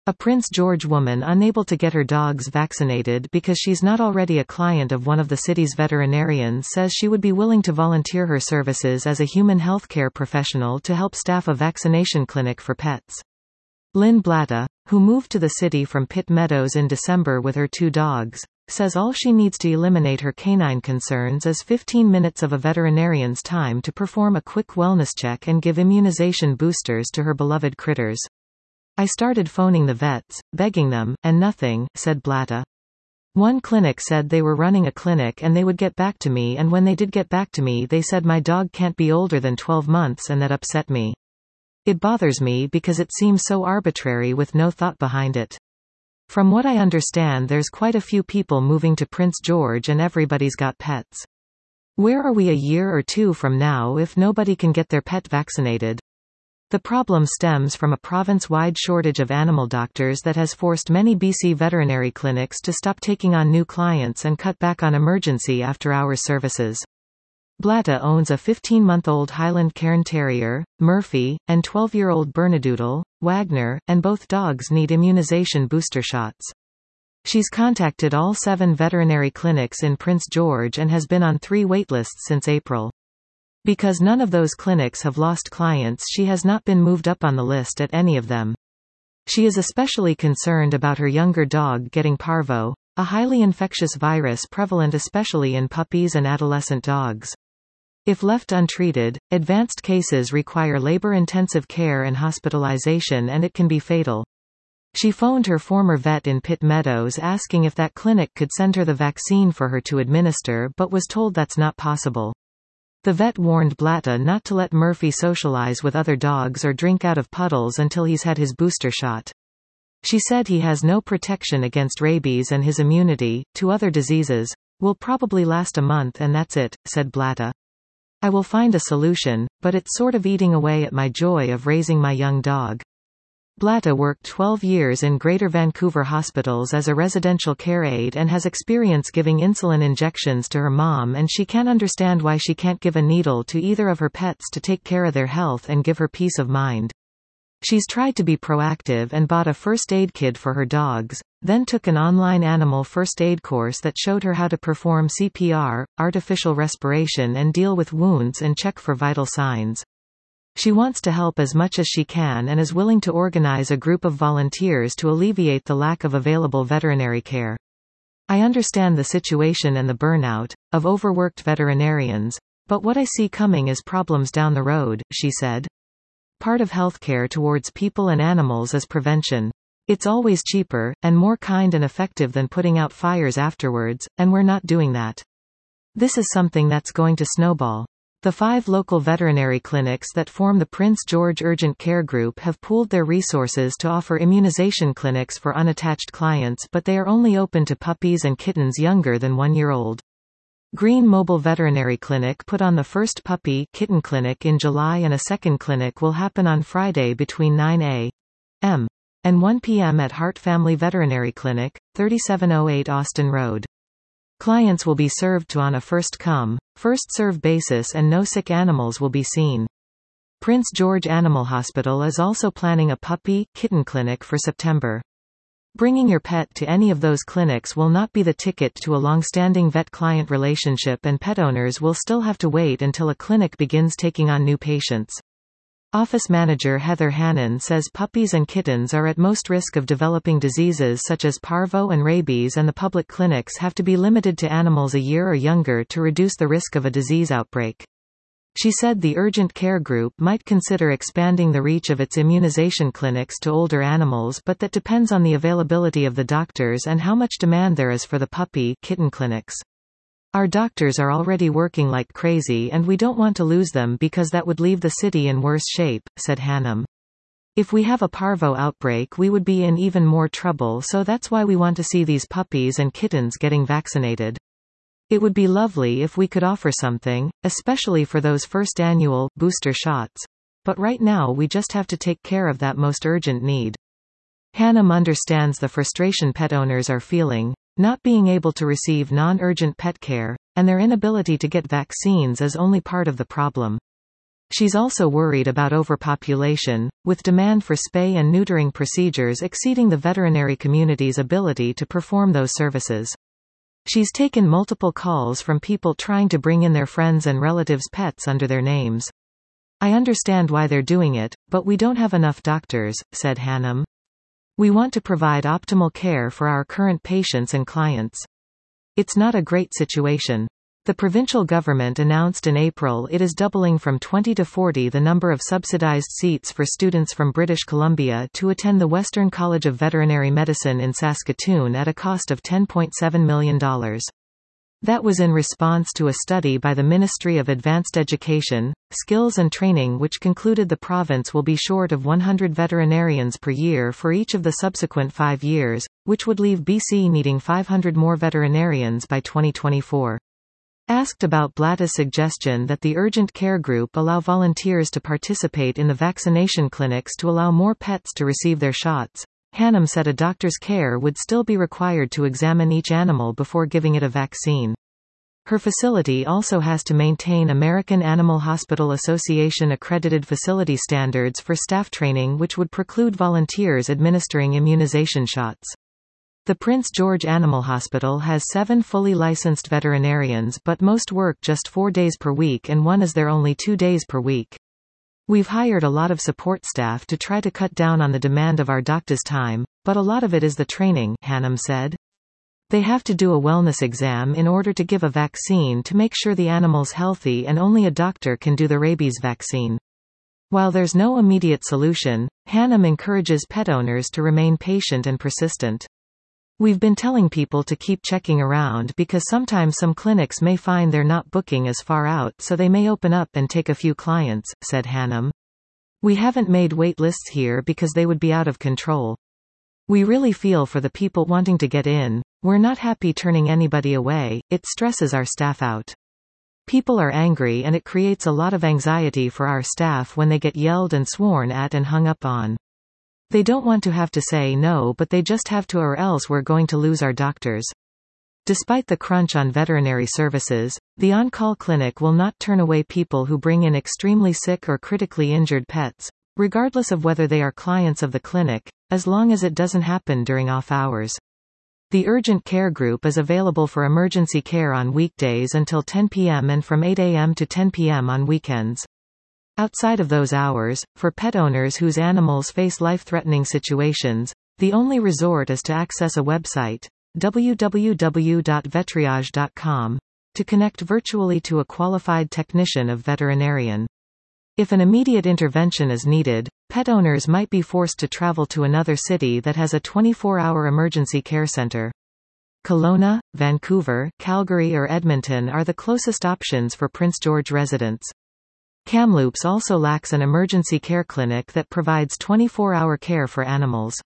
A Prince George woman unable to get her dogs vaccinated because she's not already a client of one of the city's veterinarians says she would be willing to volunteer her services as a human healthcare professional to help staff a vaccination clinic for pets. Lynn Blatta, who moved to the city from Pitt Meadows in December with her 2 dogs, says all she needs to eliminate her canine concerns is 15 minutes of a veterinarian's time to perform a quick wellness check and give immunization boosters to her beloved critters. I started phoning the vets, begging them, and nothing, said Blatta. One clinic said they were running a clinic and they would get back to me, and when they did get back to me they said my dog can't be older than 12 months, and that upset me. It bothers me because it seems so arbitrary with no thought behind it. From what I understand, there's quite a few people moving to Prince George and everybody's got pets. Where are we a year or 2 from now if nobody can get their pet vaccinated? The problem stems from a province-wide shortage of animal doctors that has forced many BC veterinary clinics to stop taking on new clients and cut back on emergency after-hours services. Blatta owns a 15-month-old Highland Cairn Terrier, Murphy, and 12-year-old Bernedoodle, Wagner, and both dogs need immunization booster shots. She's contacted all 7 veterinary clinics in Prince George and has been on 3 waitlists since April. Because none of those clinics have lost clients, she has not been moved up on the list at any of them. She is especially concerned about her younger dog getting parvo, a highly infectious virus prevalent especially in puppies and adolescent dogs. If left untreated, advanced cases require labor-intensive care and hospitalization, and it can be fatal. She phoned her former vet in Pitt Meadows asking if that clinic could send her the vaccine for her to administer, but was told that's not possible. The vet warned Blatta not to let Murphy socialize with other dogs or drink out of puddles until he's had his booster shot. She said he has no protection against rabies and his immunity, to other diseases, will probably last a month and that's it, said Blatta. I will find a solution, but it's sort of eating away at my joy of raising my young dog. Blatta worked 12 years in Greater Vancouver hospitals as a residential care aide and has experience giving insulin injections to her mom, and she can't understand why she can't give a needle to either of her pets to take care of their health and give her peace of mind. She's tried to be proactive and bought a first aid kit for her dogs, then took an online animal first aid course that showed her how to perform CPR, artificial respiration, and deal with wounds and check for vital signs. She wants to help as much as she can and is willing to organize a group of volunteers to alleviate the lack of available veterinary care. I understand the situation and the burnout of overworked veterinarians, but what I see coming is problems down the road, she said. Part of healthcare towards people and animals is prevention. It's always cheaper, and more kind and effective than putting out fires afterwards, and we're not doing that. This is something that's going to snowball. The 5 local veterinary clinics that form the Prince George Urgent Care Group have pooled their resources to offer immunization clinics for unattached clients, but they are only open to puppies and kittens younger than 1 year old. Green Mobile Veterinary Clinic put on the first puppy-kitten clinic in July, and a second clinic will happen on Friday between 9 a.m. and 1 p.m. at Hart Family Veterinary Clinic, 3708 Austin Road. Clients will be served to on a first-come, first-served basis, and no sick animals will be seen. Prince George Animal Hospital is also planning a puppy-kitten clinic for September. Bringing your pet to any of those clinics will not be the ticket to a long-standing vet-client relationship, and pet owners will still have to wait until a clinic begins taking on new patients. Office manager Heather Hannon says puppies and kittens are at most risk of developing diseases such as parvo and rabies, and the public clinics have to be limited to animals a year or younger to reduce the risk of a disease outbreak. She said the Urgent Care Group might consider expanding the reach of its immunization clinics to older animals, but that depends on the availability of the doctors and how much demand there is for the puppy-kitten clinics. Our doctors are already working like crazy and we don't want to lose them because that would leave the city in worse shape, said Hannum. If we have a parvo outbreak we would be in even more trouble, so that's why we want to see these puppies and kittens getting vaccinated. It would be lovely if we could offer something, especially for those first annual booster shots. But right now we just have to take care of that most urgent need. Hannum understands the frustration pet owners are feeling, not being able to receive non-urgent pet care, and their inability to get vaccines is only part of the problem. She's also worried about overpopulation, with demand for spay and neutering procedures exceeding the veterinary community's ability to perform those services. She's taken multiple calls from people trying to bring in their friends' and relatives' pets under their names. I understand why they're doing it, but we don't have enough doctors, said Hannum. We want to provide optimal care for our current patients and clients. It's not a great situation. The provincial government announced in April it is doubling from 20 to 40 the number of subsidized seats for students from British Columbia to attend the Western College of Veterinary Medicine in Saskatoon at a cost of $10.7 million. That was in response to a study by the Ministry of Advanced Education, Skills and Training which concluded the province will be short of 100 veterinarians per year for each of the subsequent 5 years, which would leave BC needing 500 more veterinarians by 2024. Asked about Blatta's suggestion that the urgent care group allow volunteers to participate in the vaccination clinics to allow more pets to receive their shots, Hannum said a doctor's care would still be required to examine each animal before giving it a vaccine. Her facility also has to maintain American Animal Hospital Association accredited facility standards for staff training which would preclude volunteers administering immunization shots. The Prince George Animal Hospital has 7 fully licensed veterinarians but most work just 4 days per week and one is there only 2 days per week. We've hired a lot of support staff to try to cut down on the demand of our doctors' time, but a lot of it is the training, Hannum said. They have to do a wellness exam in order to give a vaccine to make sure the animal's healthy and only a doctor can do the rabies vaccine. While there's no immediate solution, Hannum encourages pet owners to remain patient and persistent. We've been telling people to keep checking around because sometimes some clinics may find they're not booking as far out so they may open up and take a few clients, said Hannum. We haven't made wait lists here because they would be out of control. We really feel for the people wanting to get in. We're not happy turning anybody away, it stresses our staff out. People are angry and it creates a lot of anxiety for our staff when they get yelled and sworn at and hung up on. They don't want to have to say no but they just have to or else we're going to lose our doctors. Despite the crunch on veterinary services, the on-call clinic will not turn away people who bring in extremely sick or critically injured pets, regardless of whether they are clients of the clinic, as long as it doesn't happen during off hours. The urgent care group is available for emergency care on weekdays until 10 p.m. and from 8 a.m. to 10 p.m. on weekends. Outside of those hours, for pet owners whose animals face life-threatening situations, the only resort is to access a website, www.vetriage.com, to connect virtually to a qualified technician of veterinarian. If an immediate intervention is needed, pet owners might be forced to travel to another city that has a 24-hour emergency care center. Kelowna, Vancouver, Calgary or Edmonton are the closest options for Prince George residents. Kamloops also lacks an emergency care clinic that provides 24-hour care for animals.